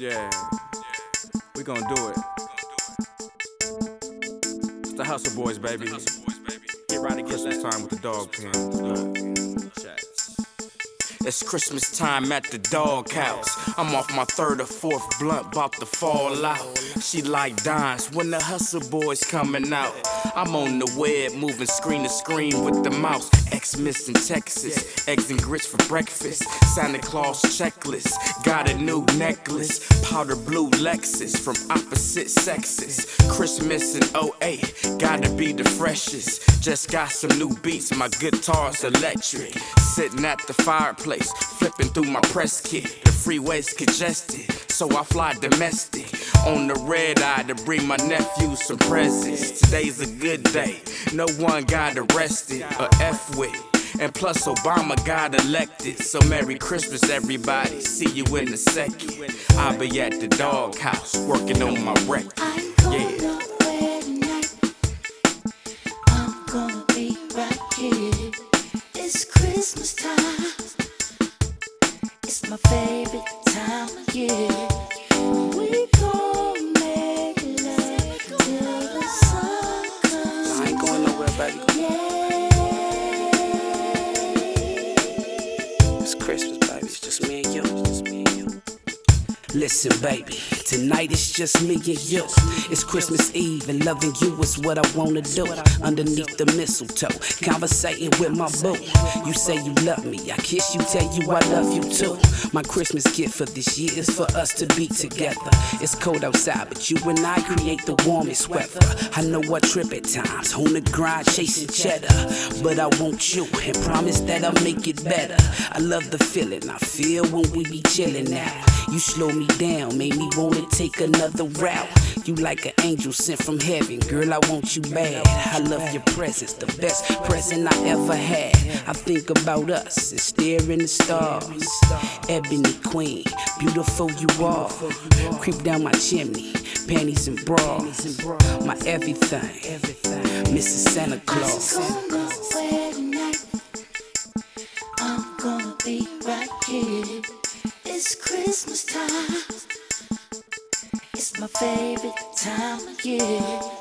Yeah, we gon' do it. It's the Hustle Boys, baby. Get right to Christmas time with the dog pen. It's Christmas time at the dog house. I'm off my third or fourth blunt, bout to fall out. She like dines when the Hustle Boys coming out. I'm on the web, moving screen to screen with the mouse. Xmas in Texas, eggs and grits for breakfast. Santa Claus checklist, got a new necklace. Powder blue Lexus from opposite sexes. Christmas in 08, gotta be the freshest. Just got some new beats, my guitar's electric. Sitting at the fireplace, flipping through my press kit. The freeway's congested, so I fly domestic. On the red eye to bring my nephew some presents. Today's a good day, no one got arrested or F with. And plus Obama got elected. So Merry Christmas everybody, see you in a second. I'll be at the dog house, working on my record. Yeah. I'm gonna be right here. It's Christmas time. It's my favorite time of year. We gon' make love till the sun comes. I ain't going nowhere, baby. It's Christmas, baby. It's just me and you. Listen, baby, tonight it's just me and you. It's Christmas Eve and loving you is what I wanna do. Underneath the mistletoe, conversating with my boo. You say you love me, I kiss you, tell you I love you too. My Christmas gift for this year is for us to be together. It's cold outside, but you and I create the warmest weather. I know I trip at times, on the grind chasing cheddar, but I want you and promise that I'll make it better. I love the feeling I feel when we be chilling now. You slow me down, made me wanna take another route. You like an angel sent from heaven, girl, I want you bad. I love your presence, the best present I ever had. I think about us and stare in the stars. Ebony queen, beautiful you are. Creep down my chimney, panties and bras. My everything, Mrs. Santa Claus. I'm gonna go away tonight. I'm gonna be right here. It's Christmas time. It's my favorite time of year.